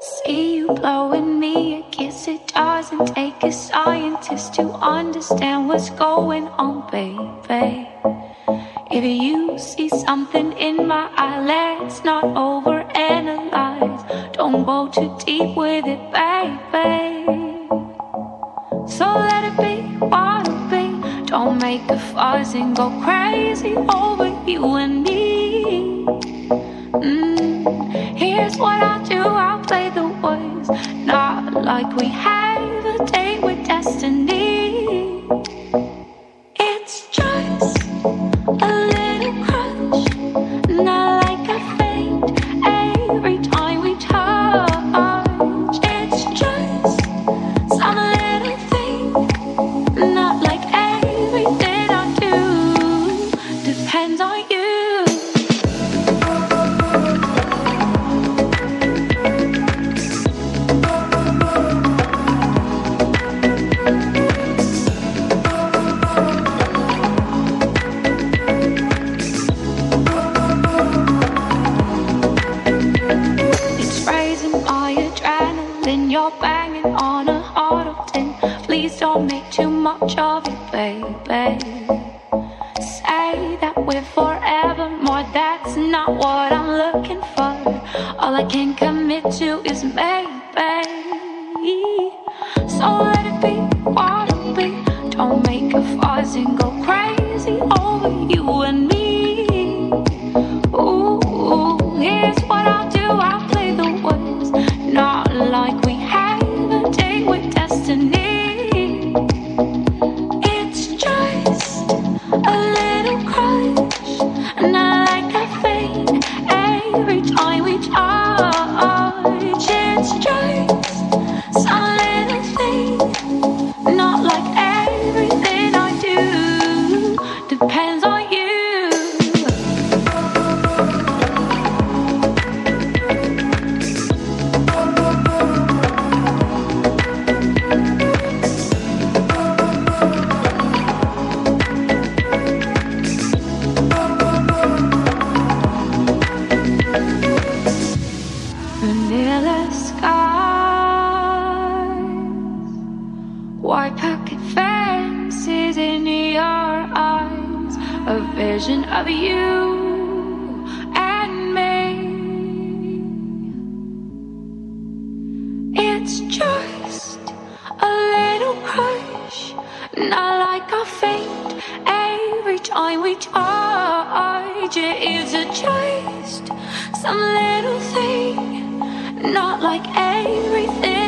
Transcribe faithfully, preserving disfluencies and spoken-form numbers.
See you blowing me a kiss. It doesn't take a scientist to understand what's going on, baby. If you see something in my eye, let's not overanalyze. Don't go too deep with it, baby. So let it be what it be. Don't make a fuss and go crazy over you and me. Mm. Here's what I'll do, I'll play the words, not like we have a date with destiny. It's just a little crush, not like a faint every time we touch. It's just some little thing, not like everything I do depends on you. You're banging on a heart of tin. Please don't make too much of it, baby. Say that we're forevermore, that's not what I'm looking for. All I can commit to is maybe. So let it be what it be. Don't make a fuss and go crazy over you and me. Ooh, here's what I'll do, I'll play the words, not like we have a date with destiny. It's just a little crush, not like a faint every time we touch. It's just some little thing, not like everything I do depends on you. Vanilla skies, white picket fences in your eyes, a vision of you and me. It's just a little crush, not like a faint every time we touch. It's just some little thing, not like everything